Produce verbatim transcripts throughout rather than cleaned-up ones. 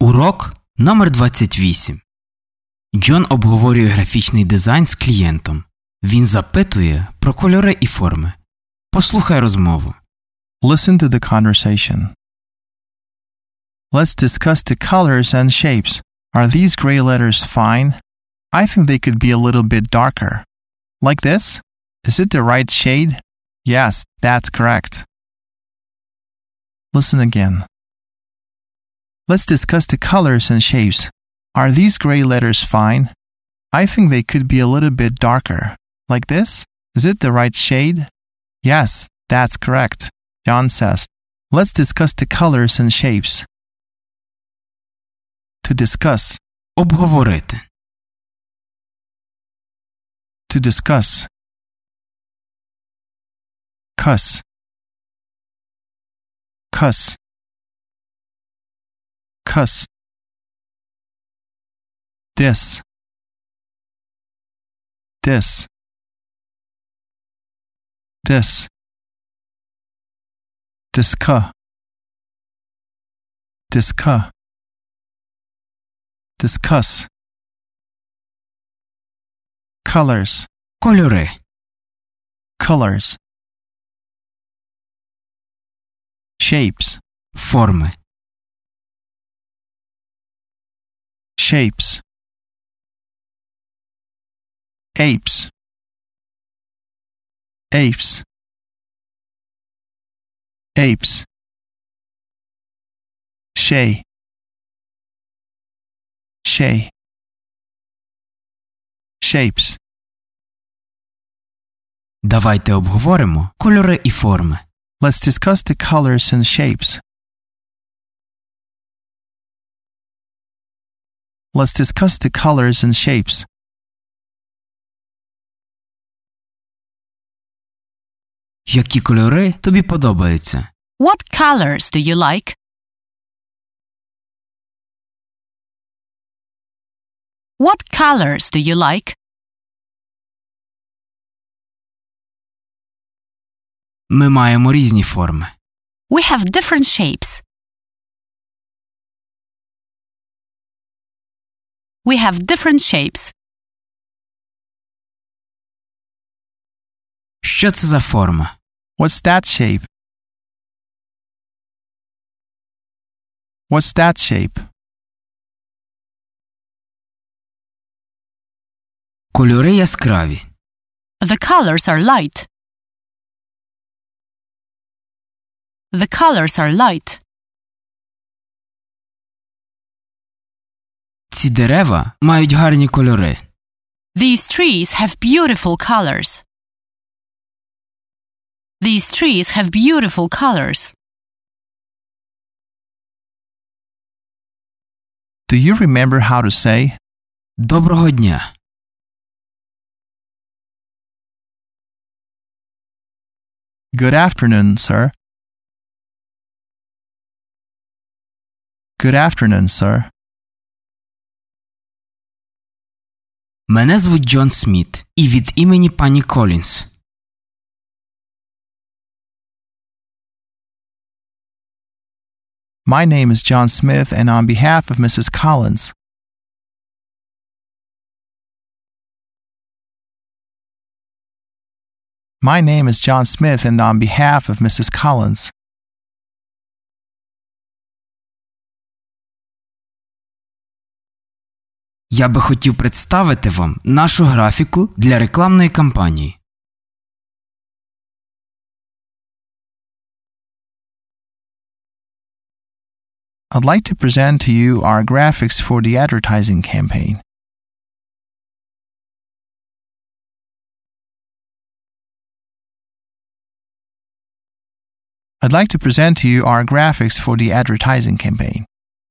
Урок номер двадцять вісім. Джон обговорює графічний дизайн з клієнтом. Він запитує про кольори і форми. Послухай розмову. Listen to the conversation. Let's discuss the colors and shapes. Are these gray letters fine? I think they could be a little bit darker. Like this? Is it the right shade? Yes, that's correct. Listen again. Let's discuss the colors and shapes. Are these gray letters fine? I think they could be a little bit darker. Like this? Is it the right shade? Yes, that's correct. John says, let's discuss the colors and shapes. To discuss. Обговорити. To discuss. Cuss. Cuss. Cuss. This. This. Dis. Discuss. Discuss. Discuss. Colors. Кольори. Colors. Shapes. Форми. Shapes. Apes. Apes. Apes. Shay. Shay. Shapes. Давайте обговоримо кольори і форми. Let's discuss the colors and shapes. Let's discuss the colors and shapes. Які кольори тобі подобаються? What colors do you like? What colors do you like? Ми маємо різні форми. We have different shapes. We have different shapes. Що це за форма? What's that shape? What's that shape? Кольори яскраві. The colors are light. The colors are light. Ці дерева мають гарні кольори. These trees have beautiful colors. These trees have beautiful colors. Do you remember how to say, Доброго дня. Good afternoon, sir? Good afternoon, sir. Мене звуть Джон Сміт, і від імені пані Колінс. My name is John Smith, and on behalf of Missus Collins. My name is John Smith, and on behalf of Missus Collins. Я би хотів представити вам нашу графіку для рекламної кампанії. I'd like to present to you our graphics for the advertising campaign. I'd like to present to you our graphics for the advertising campaign.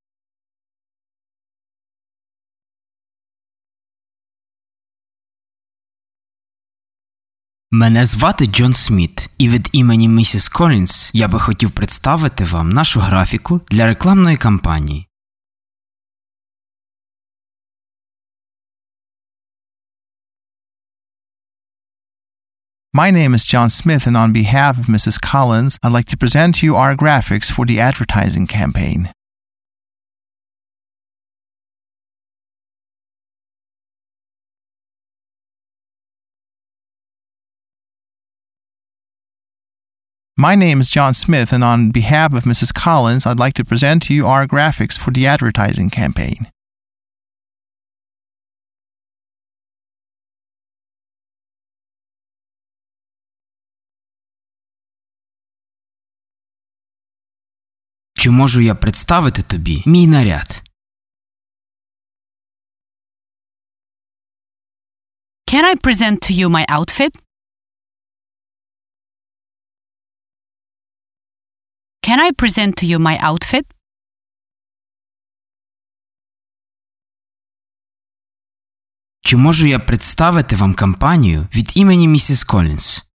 Мене звати Джон Сміт, і від імені місіс Колінс я би хотів представити вам нашу графіку для рекламної кампанії. My name is John Smith, and on behalf of Missus Collins, I'd like to present to you our graphics for the advertising campaign. My name is John Smith, and on behalf of Missus Collins, I'd like to present to you our graphics for the advertising campaign. Чи можу я представити тобі мій наряд? Can I present to you my outfit? Can I present to you my outfit? Чи можу я представити вам кампанію від імені місіс Колінс?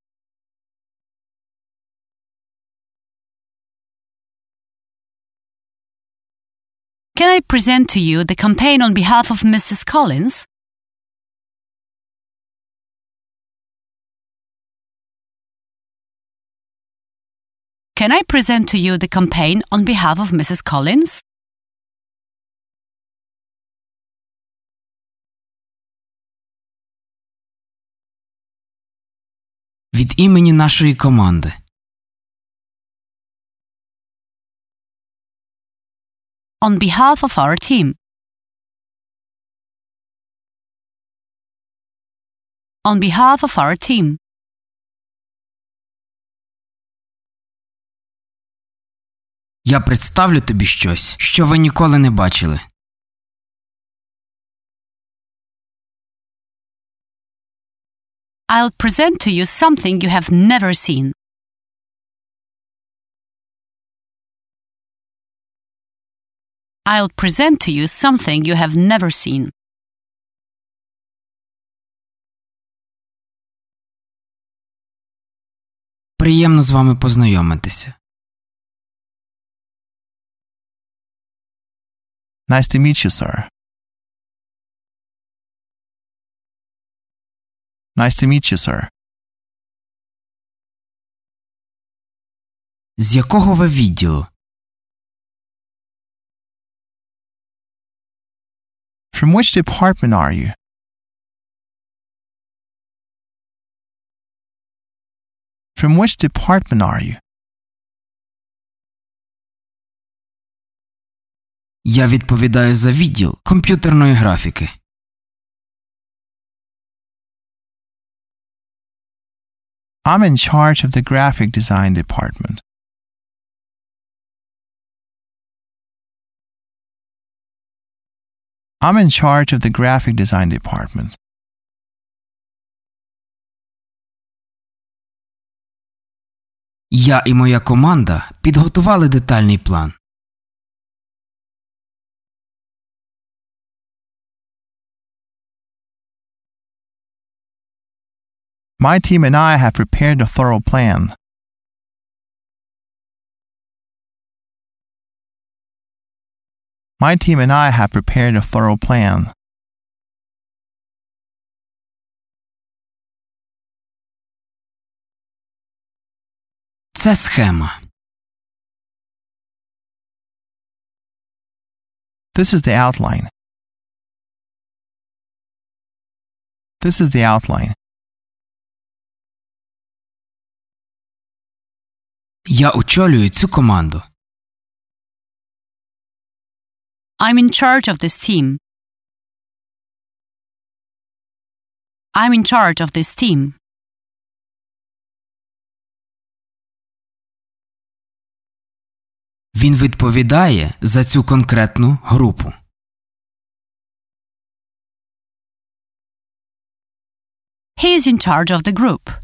Can I present to you the campaign on behalf of Missus Collins? Can I present to you the campaign on behalf of Missus Collins? Від імені нашої команди. On behalf of our team. On behalf of our team. Я представлю тобі щось, що ви ніколи не бачили. I'll present to you something you have never seen. I'll present to you something you have never seen. Приємно з вами познайомитися. Nice to meet you, sir. Nice to meet you, sir. З якого ви відділу? From which department are you? From which department are you? Я відповідаю за відділ комп'ютерної графіки. I'm in charge of the graphic design department. I'm in charge of the graphic design department. Я і моя команда підготували детальний план. My team and I have prepared a thorough plan. My team and I have prepared a thorough plan. Це схема. This is the outline. This is the outline. Я очолюю цю команду. I'm in charge of this team. I'm in charge of this team. Він відповідає за цю конкретну групу. He is in charge of the group.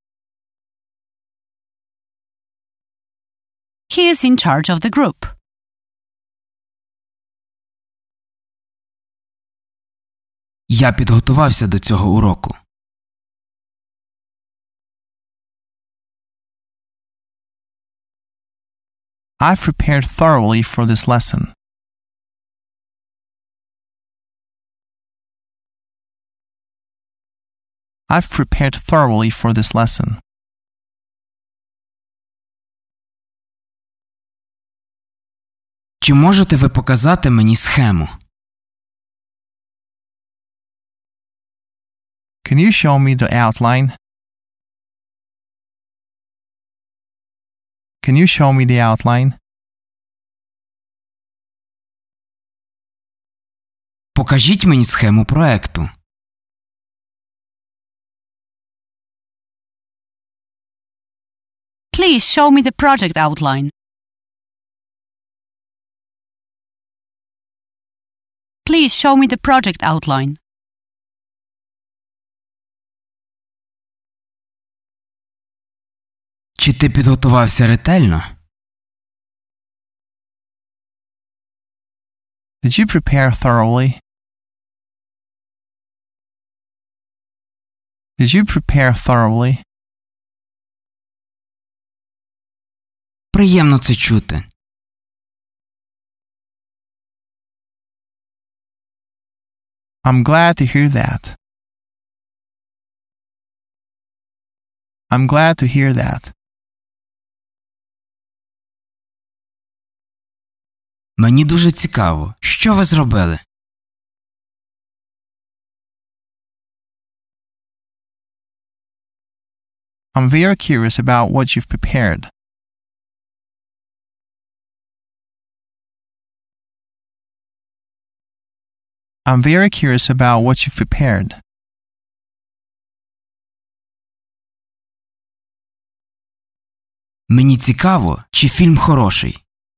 He is in charge of the group. Я підготувався до цього уроку. I've prepared thoroughly for this lesson. I've prepared thoroughly for this lesson. Чи можете ви показати мені схему? Can you show me the outline? Can you show me the outline? Покажіть мені схему проекту. Please show me the project outline. Please show me the project outline. Чи ти підготувався ретельно? Did you prepare thoroughly? Did you prepare thoroughly? Приємно це чути. I'm glad to hear that. I'm glad to hear that. Мені дуже цікаво, що ви зробили. I'm very curious about what you've prepared. I'm very curious about what you've prepared. Мені цікаво, чи фільм хороший.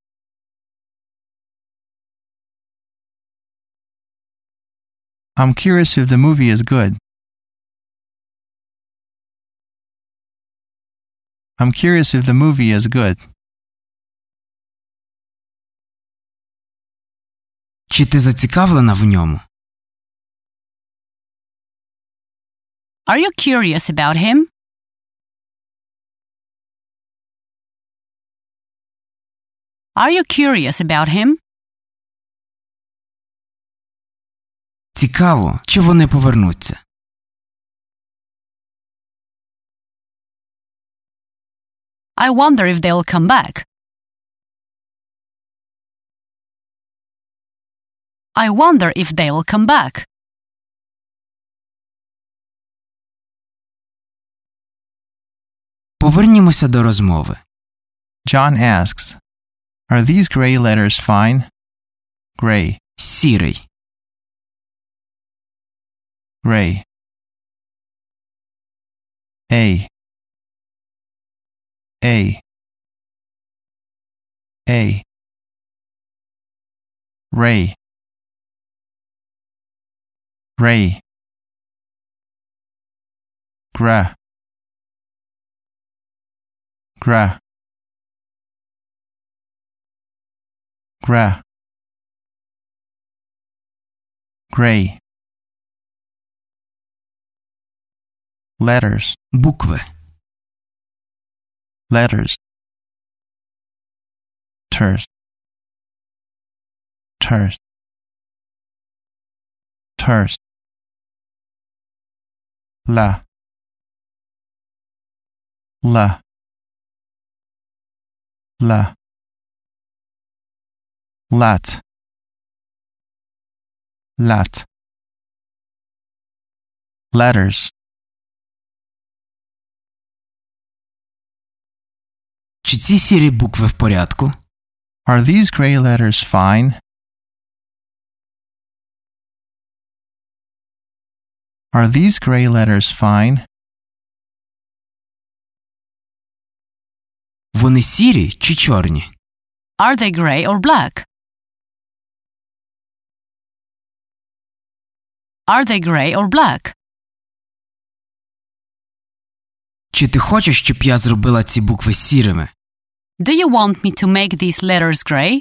I'm curious if the movie is good. I'm curious if the movie is good. Чи ти зацікавлена в ньому? Are you curious about him? Are you curious about him? Цікаво, чи вони повернуться. I wonder if they'll come back. I wonder if they'll come back. Повернімося до розмови. John asks, Are these gray letters fine? Gray. Сірий. Gray. A. A. A. Ray. Ray. Gra. Gra. Gra. Gray. Letters. Букви. Letters. Ters. Ters. Ters. La. La. La. Lat. Lat. Letters. Чи ці сірі букви в порядку? Are these gray letters fine? Are these gray letters fine? Вони сірі чи чорні? Are they gray or black? Are they gray or black? Чи ти хочеш, щоб я зробила ці букви сірими? Do you want me to make these letters gray?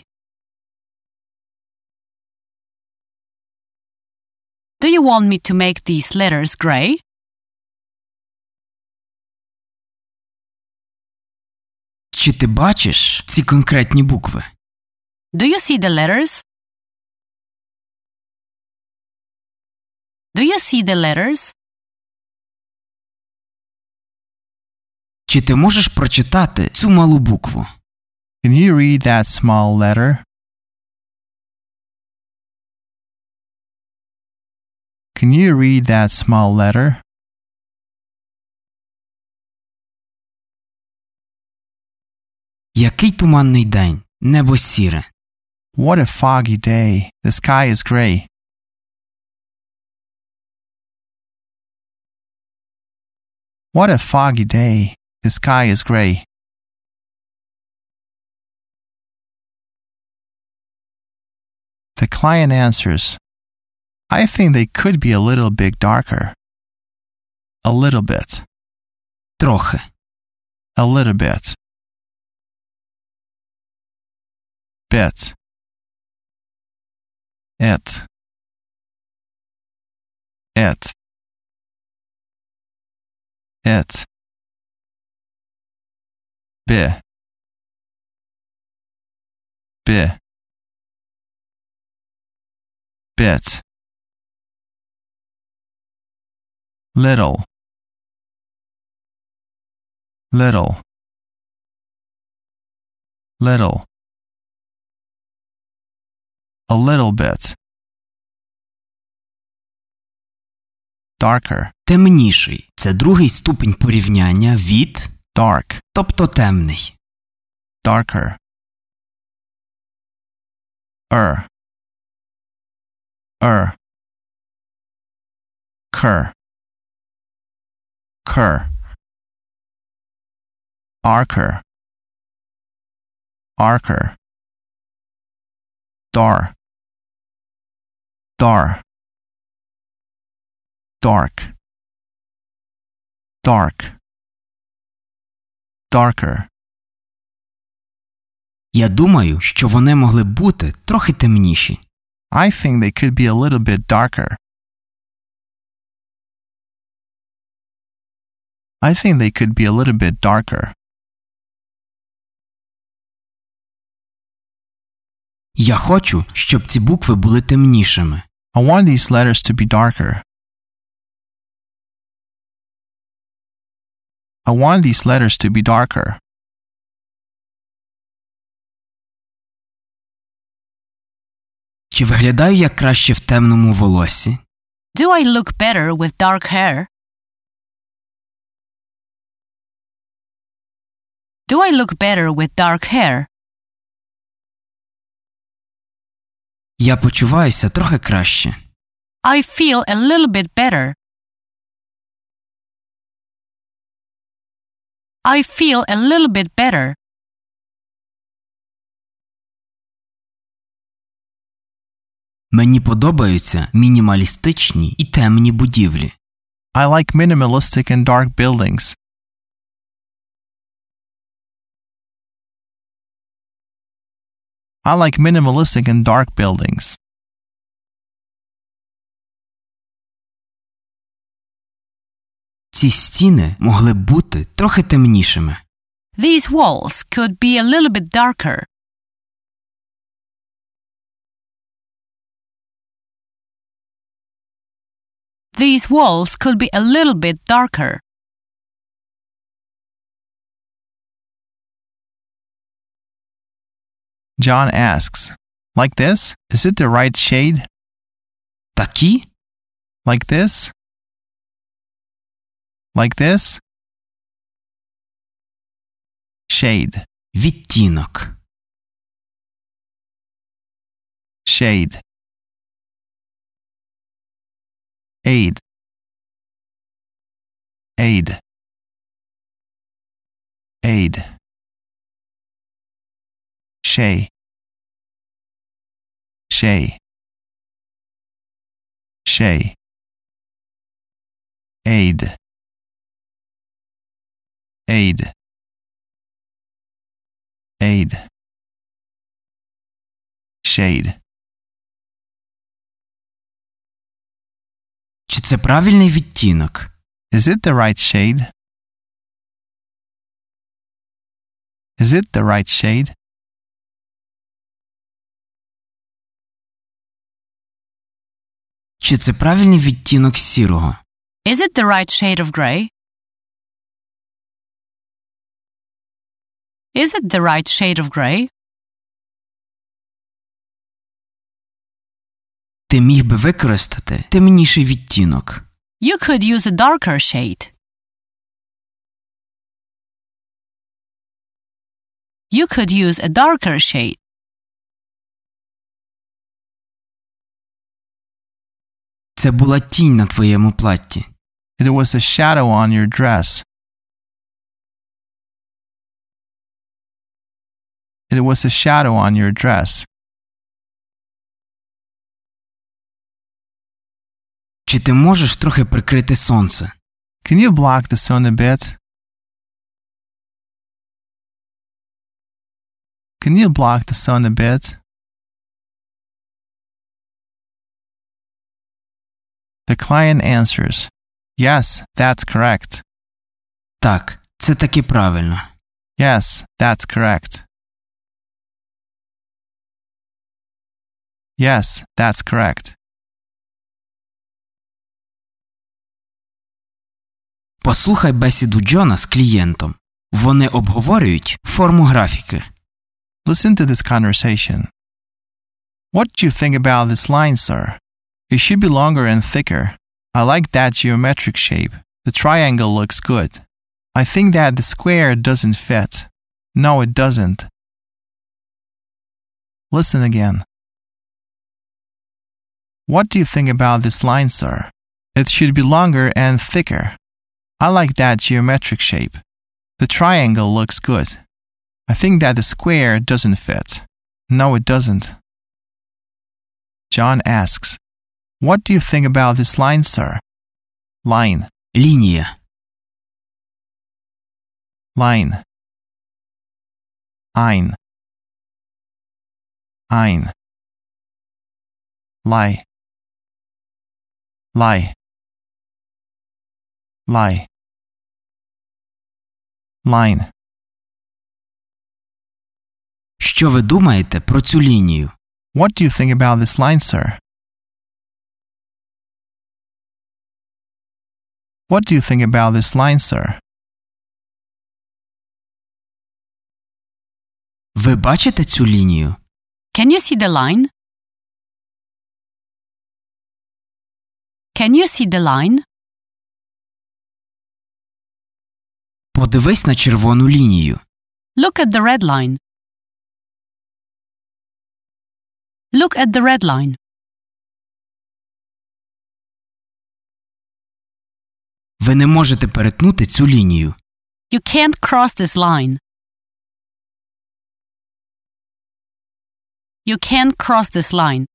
Do you want me to make these letters gray? Чи ти бачиш ці конкретні букви? Do you see the letters? Do you see the letters? Чи ти можеш прочитати цю малу букву? Can you read that small letter? Can you read that small letter? Який туманний день, небо сіре. What a foggy day. The sky is gray. What a foggy day. The sky is gray. The client answers, I think they could be a little bit darker. A little bit. Трохи. A little bit. Bit. It. It. It. Bi. Bi. Bit. Little. Little. Little. A little bit. Darker. Темніший – це другий ступінь порівняння від Dark. тобто темний. Darker. Er. Er. Cur. Cur. Archer. Archer. Dar. Dar. Dark. Dark. Darker. Я думаю, що вони могли б бути трохи темніші. I think they could be a little bit darker. I think they could be a little bit darker. Я хочу, щоб ці букви були темнішими. I want these letters to be darker. I want these letters to be darker. Чи виглядаю я краще в темному волоссі? Do I look better with dark hair? Do I look better with dark hair? Я почуваюся трохи краще. I feel a little bit better. I feel a little bit better. Мені подобаються мінімалістичні і темні будівлі. I like minimalistic and dark buildings. I like minimalistic and dark buildings. Ці стіни могли б бути трохи темнішими. These walls could be a little bit darker. These walls could be a little bit darker. John asks, like this? Is it the right shade? Такі? Like this? Like this? Shade. Відтінок. Shade. Aid. Aid. Aid. Shay. Shay. Shay. Aid. Aid. Aid. Shade. Чи це правильний відтінок? Is it the right shade? Is it the right shade? Чи це правильний відтінок сірого? Is it the right shade of gray? Is it the right shade of gray? Ти міг би використати темніший відтінок. You could use a darker shade. You could use a darker shade. Це була тінь на твоєму платті. It was a shadow on your dress. It was a shadow on your dress. Чи ти можеш трохи прикрити сонце? Can you block the sun a bit? Can you block the sun a bit? The client answers, Yes, that's correct. Так, це таки правильно. Yes, that's correct. Yes, that's correct. Послухай бесіду Джона з клієнтом. Вони обговорюють форму графіки. Listen to this conversation. What do you think about this line, sir? It should be longer and thicker. I like that geometric shape. The triangle looks good. I think that the square doesn't fit. No, it doesn't. Listen again. What do you think about this line, sir? It should be longer and thicker. I like that geometric shape. The triangle looks good. I think that the square doesn't fit. No, it doesn't. John asks, What do you think about this line, sir? Line. Лінія. Line. Ein. Ein. Lie. Lie. Lie. Line. Що ви думаєте про цю лінію? What do you think about this line, sir? What do you think about this line, sir? Ви бачите цю лінію? Can you see the line? Can you see the line? Подивись на червону лінію. Look at the red line. Look at the red line. Ви не можете перетнути цю лінію. You can't cross this line. You can't cross this line.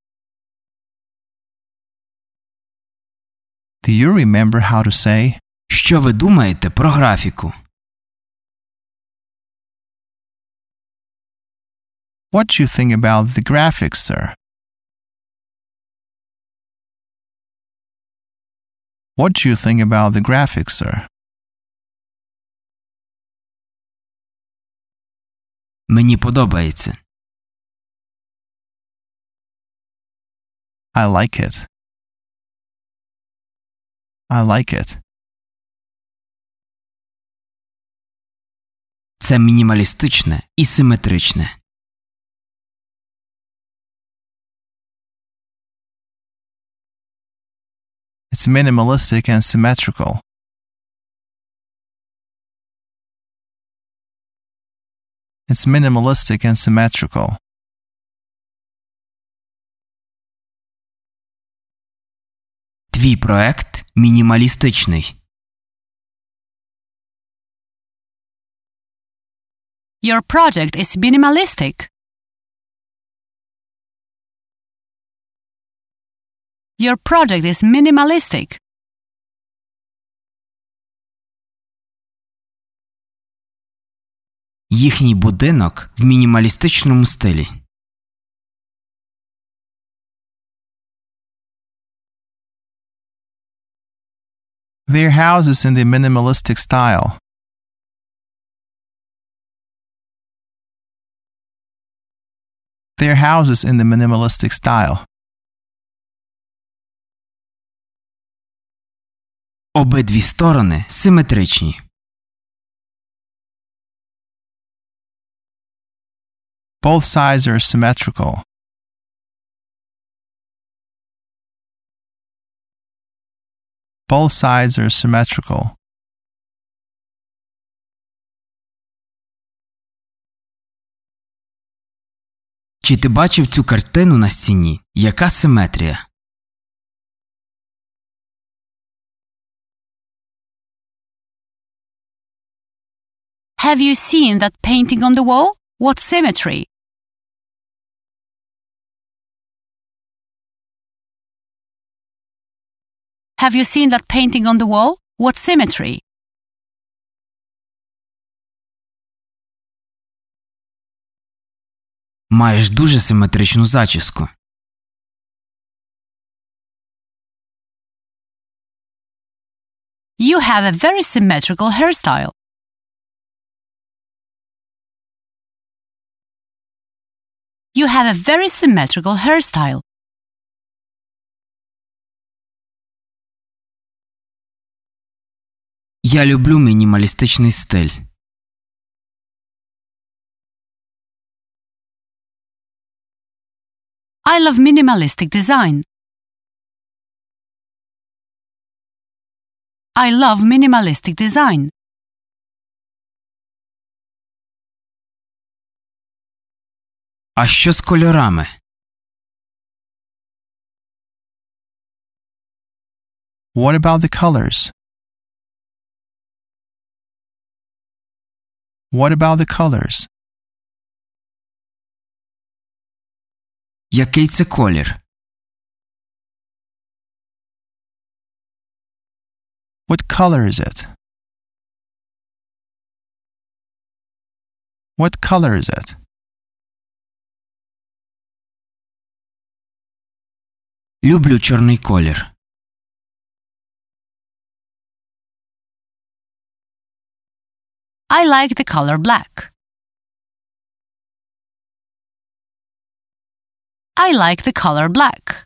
Do you remember how to say? Що ви думаєте про графіку? What do you think about the graphics, sir? What do you think about the graphics, sir? Мені подобається. I like it. I like it. Це мінімалістичне і симетричне. It's minimalistic and symmetrical. It's minimalistic and symmetrical. Твій проект мінімалістичний. Your project is minimalistic. Your project is minimalistic. Їхній будинок в мінімалістичному стилі. Their house is in the minimalistic style. Their house is in the minimalistic style. Обидві сторони симетричні. Both sides are symmetrical. Both sides are symmetrical. Чи ти бачив цю картину на стіні? Яка симетрія? Have you seen that painting on the wall? What symmetry? Have you seen that painting on the wall? What symmetry? Маєш дуже симетричну зачіску. You have a very symmetrical hairstyle. You have a very symmetrical hairstyle. Я люблю мінімалістичний стиль. I love minimalistic design. I love minimalistic design. А що з кольорами? What about the colors? What about the colors? Який це колір? What color is it? What color is it? Люблю чорний колір. I like the color black. I like the color black.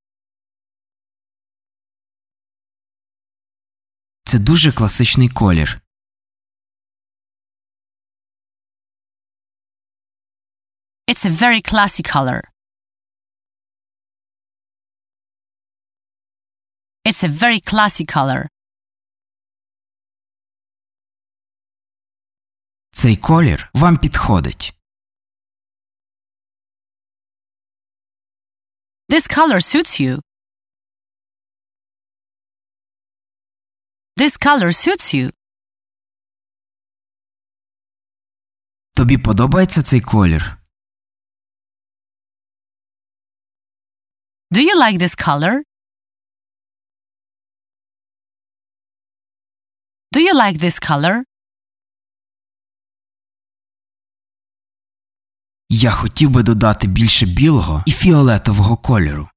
Це дуже класичний колір. It's a very classy color. It's a very classy color. Цей колір вам підходить. This color suits you. This color suits you. Тобі подобається цей колір? Do you like this color? Do you like this color? Я хотів би додати більше білого і фіолетового кольору.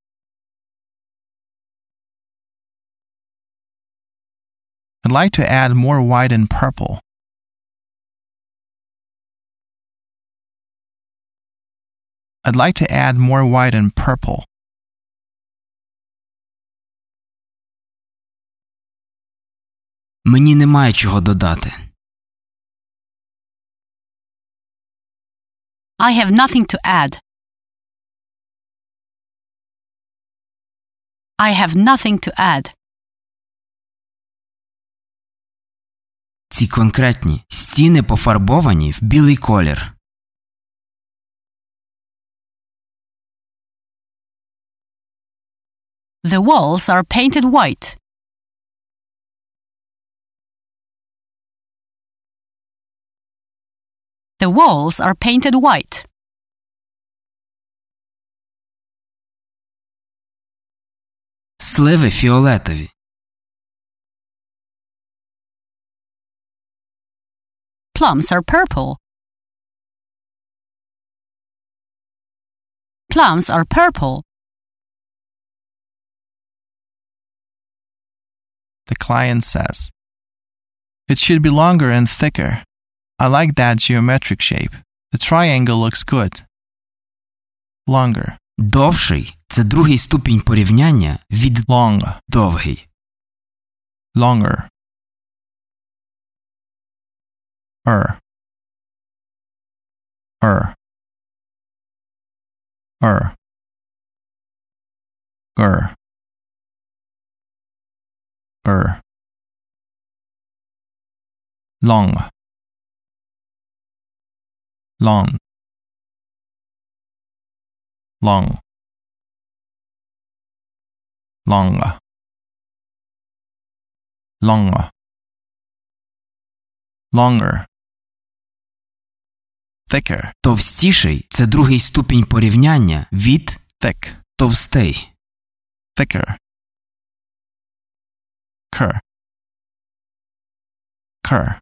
I'd like to add more white and purple. I'd like to add more white and purple. Мені немає чого додати. I have nothing to add. I have nothing to add. Ці конкретні стіни пофарбовані в білий колір. The walls are painted white. The walls are painted white. Сливи фіолетові. Plums are purple. Plums are purple. The client says, "It should be longer and thicker. I like that geometric shape. The triangle looks good." Longer. Довший – це другий ступінь порівняння від Long. довгий. Longer. Er. Er. Er. Er. Er. Long. Long. long, longer, longer, longer, thicker, Товстіший – це другий ступінь порівняння від thick, товстий. thicker, cur, cur,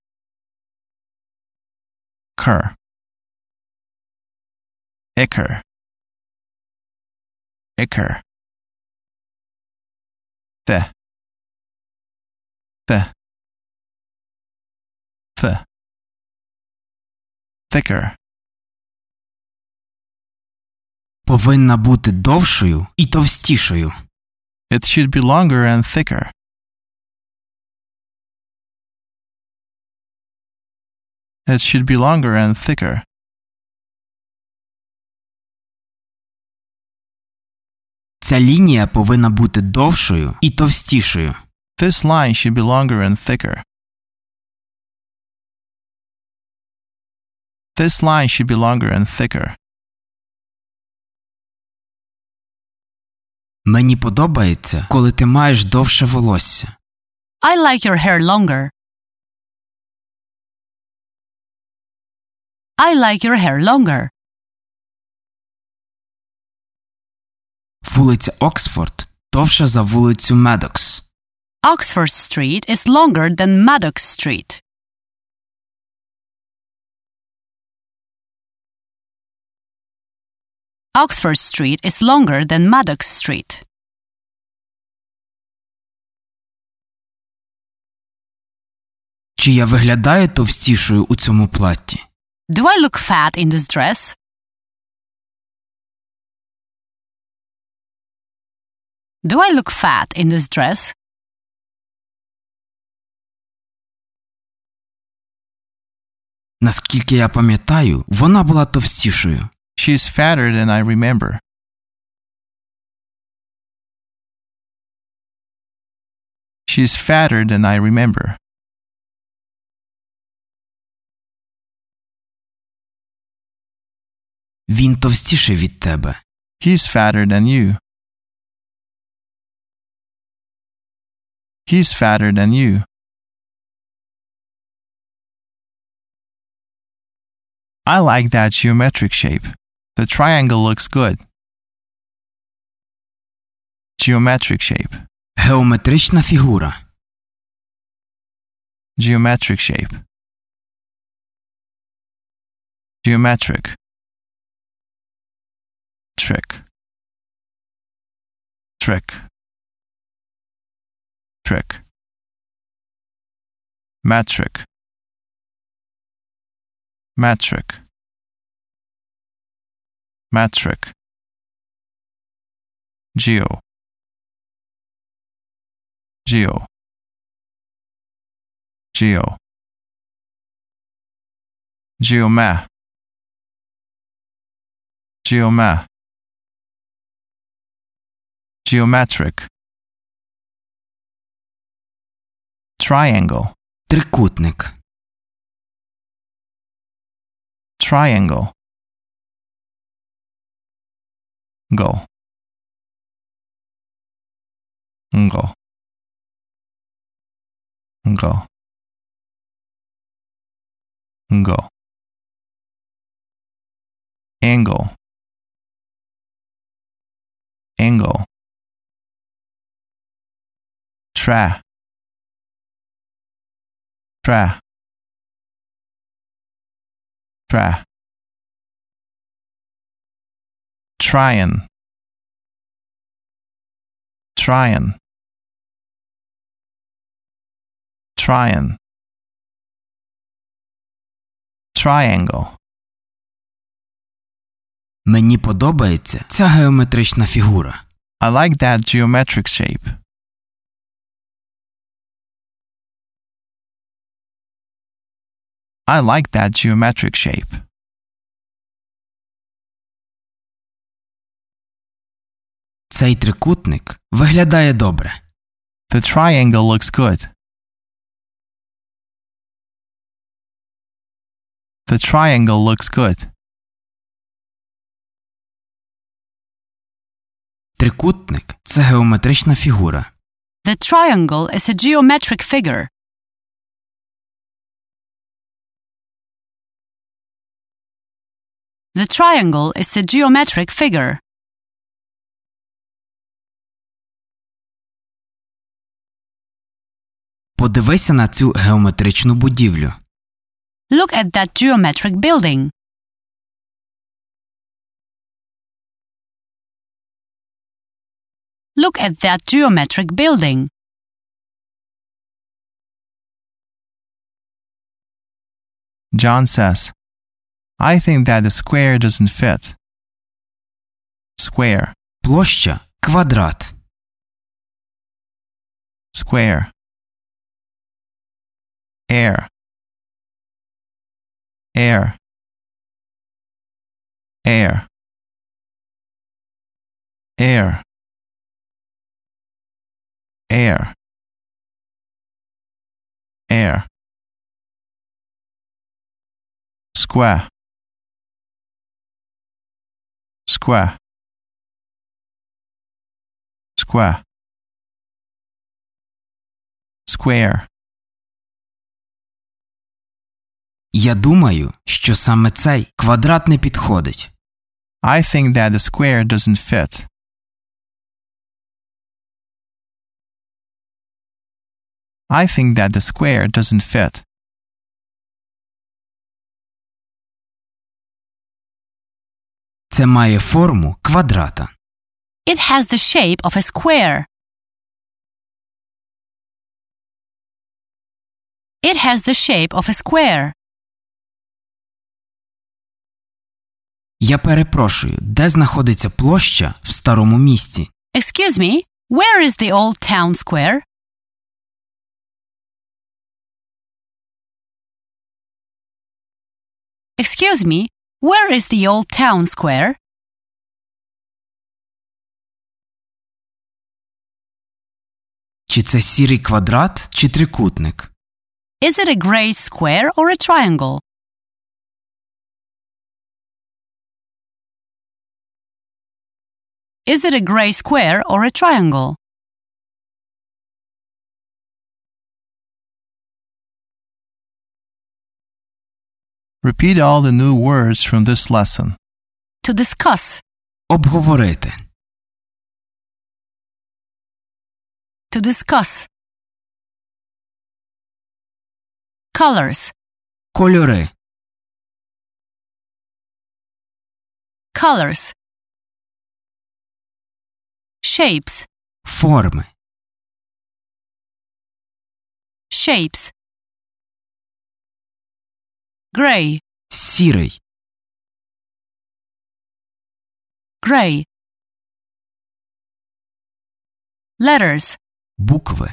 cur, icker, icker, the, the, the, thicker, Повинна бути довшою і товстішою. it should be longer and thicker. It should be longer and thicker. Ця лінія повинна бути довшою і товстішою. This line should be longer and thicker. This line should be longer and thicker. Мені подобається, коли ти маєш довше волосся. I like your hair longer. I like your hair longer. Вулиця Оксфорд довша за вулицю Медокс. Oxford Street is longer than Maddox Street. Oxford Street is longer than Maddox Street. Чи я виглядаю товстішою у цьому платті? Do I look fat in this dress? Do I look fat in this dress? Наскільки я пам'ятаю, вона була товстішою. She's fatter than I remember. She's fatter than I remember. Він товстіший від тебе. He's fatter than you. He's fatter than you. I like that geometric shape. The triangle looks good. Geometric shape. Геометрична фігура. Geometric shape. Geometric. Trick. Trick. Trick. Metric. Metric. Metric. Geo. Geo. Geo. Geoma. Geoma. Geometric. Triangle. Трикутник. Triangle. Go. Go. Go. Go. Angle. Angle. Tra. Tra. Tra. Tryon. Tryon. Tryon. Triangle. Мені подобається ця геометрична фігура. I like that geometric shape. I like that geometric shape. Цей трикутник виглядає добре. The triangle looks good. The triangle looks good. Трикутник – це геометрична фігура. The triangle is a geometric figure. The triangle is a geometric figure. Подивися на цю геометричну будівлю. Look at that geometric building. Look at that geometric building. John says, I think that the square doesn't fit. Square, Площа – квадрат. square. Air, air, air, air, air, air. Square, square, square, square. Я думаю, що саме цей квадрат не підходить. I think that the square doesn't fit. I think that the square doesn't fit. Це має форму квадрата. It has the shape of a square. It has the shape of a square. Я перепрошую, де знаходиться площа в старому місті? Excuse me, where is the old town square? Excuse me, where is the old town square? Чи це сірий квадрат, чи трикутник? Is it a gray square or a triangle? Is it a gray square or a triangle? Repeat all the new words from this lesson. To discuss. Обговорити. To discuss. Colors. Кольори. Colors. Shapes. Форми. Shapes. Gray. Сірий. Gray. Letters. Букви.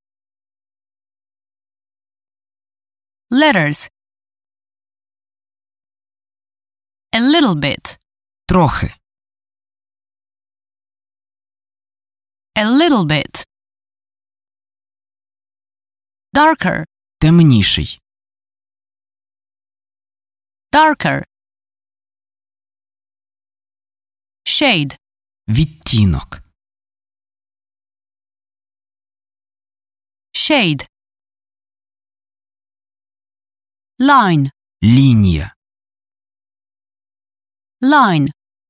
Letters. A little bit. Трохи. A little bit. Darker. Темніший. Darker. Shade. Відтінок. Shade. Line. Лінія. Line.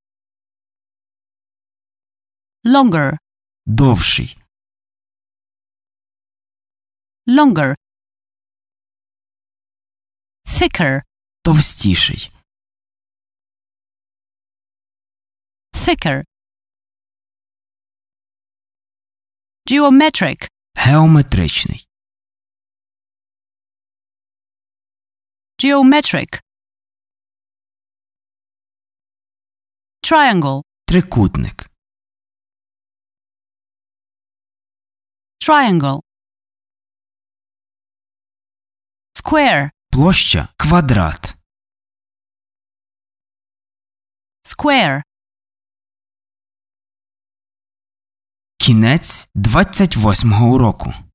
Longer. Довший. Longer. Thicker. Товстіший. Thicker. Geometric. Геометричний. Geometric. Triangle. Трикутник. Triangle. Square. Площа – квадрат. Square. Кінець двадцять восьмого уроку.